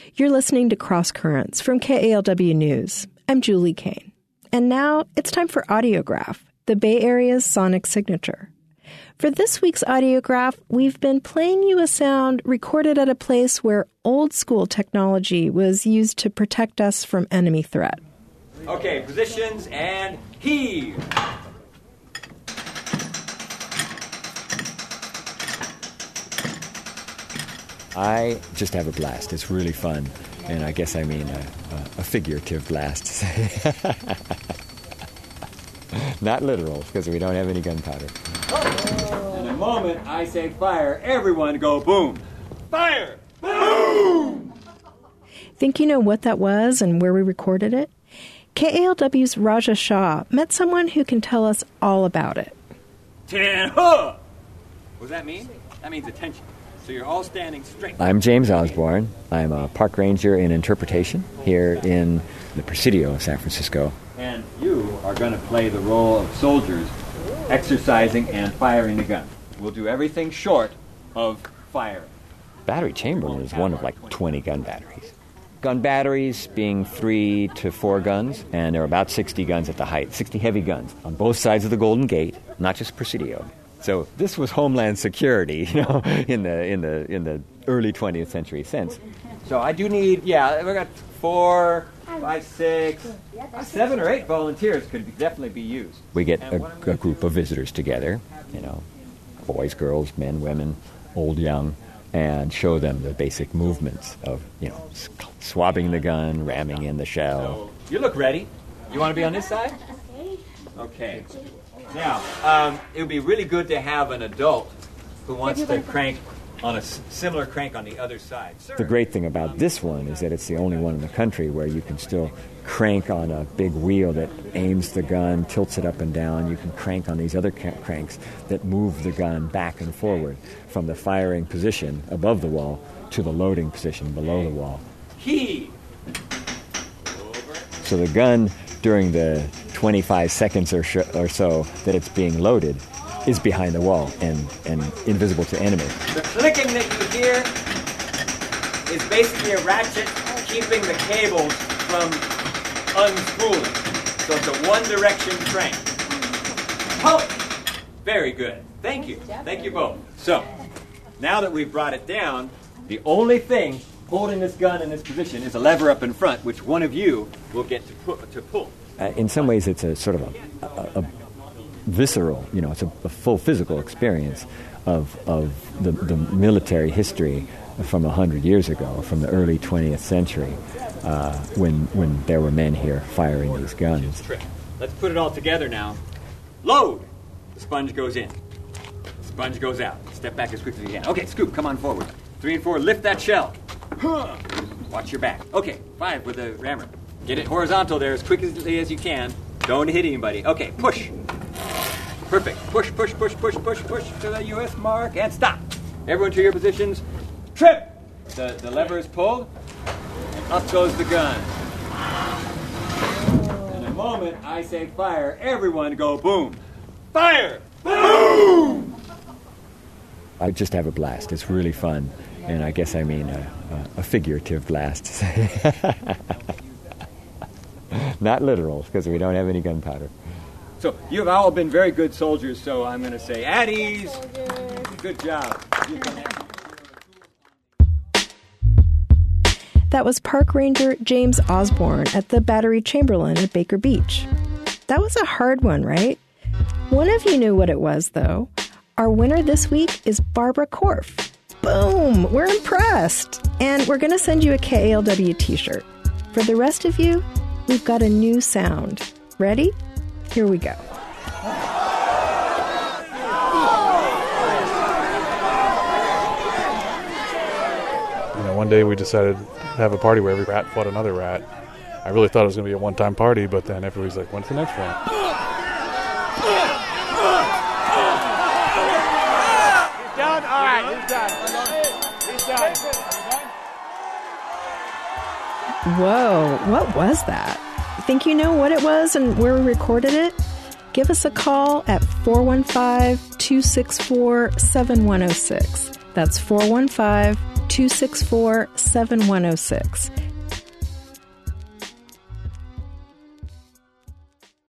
You're listening to Cross Currents from KALW News. I'm Julie Kane. And now it's time for Audiograph, the Bay Area's sonic signature. For this week's Audiograph, we've been playing you a sound recorded at a place where old-school technology was used to protect us from enemy threat. Okay, positions and heave. I just have a blast. It's really fun. And I guess I mean a figurative blast. Not literal, because we don't have any gunpowder. In a moment, I say fire. Everyone go boom. Fire! Boom! Think you know what that was and where we recorded it? KALW's Raja Shah met someone who can tell us all about it. What does that mean? That means attention. So you're all standing straight. I'm James Osborne. I'm a park ranger in interpretation here in the Presidio of San Francisco. And you are going to play the role of soldiers exercising and firing the gun. We'll do everything short of fire. Battery Chamberlain is one of like 20 gun batteries. Gun batteries being 3 to 4 guns, and there are about 60 guns at the height, 60 heavy guns on both sides of the Golden Gate, not just Presidio. So this was Homeland Security, in the early 20th century sense. So I do need, we got 4, 5, 6, 7 or 8 volunteers could definitely be used. We get a group of visitors together, boys, girls, men, women, old, young, and show them the basic movements of, swabbing the gun, ramming in the shell. So, you look ready. You want to be on this side? Okay. Now, it would be really good to have an adult who wants to crank on a similar crank on the other side. Sir. The great thing about this one is that it's the only one in the country where you can still crank on a big wheel that aims the gun, tilts it up and down. You can crank on these other cranks that move the gun back and forward from the firing position above the wall to the loading position below the wall. Heave. So the gun, during the 25 seconds or so that it's being loaded, is behind the wall and invisible to enemy. The clicking that you hear is basically a ratchet keeping the cables from unspooling. So it's a one-direction crank. Polish. Very good. Thank you. Thank you both. So, now that we've brought it down, the only thing holding this gun in this position is a lever up in front, which one of you will get to pull. In some ways, it's a sort of a visceral, it's a full physical experience of the military history from 100 years ago, from the early 20th century, when there were men here firing these guns. Let's put it all together now. Load! The sponge goes in. The sponge goes out. Step back as quickly as you can. Okay, Scoop, come on forward. 3 and 4, lift that shell. Watch your back. Okay, 5 with the rammer. Get it horizontal there as quickly as you can. Don't hit anybody. Okay, push. Perfect. Push to the U.S. mark and stop. Everyone to your positions. Trip! The lever is pulled. And up goes the gun. In a moment, I say fire. Everyone go boom. Fire! Boom! I just have a blast. It's really fun. And I guess I mean a figurative blast. Not literal, because we don't have any gunpowder. So you've all been very good soldiers, so I'm going to say at ease. Good job. That was Park Ranger James Osborne at the Battery Chamberlain at Baker Beach. That was a hard one, right? One of you knew what it was, though. Our winner this week is Barbara Korf. Boom! We're impressed! And we're going to send you a KALW t-shirt. For the rest of you, we've got a new sound. Ready? Here we go. One day we decided to have a party where every rat fought another rat. I really thought it was going to be a one-time party, but then everybody's like, when's the next one? He's done? All right, he's done. He's done. Whoa, what was that? Think you know what it was and where we recorded it? Give us a call at 415-264-7106. That's 415-264-7106. 264-7106.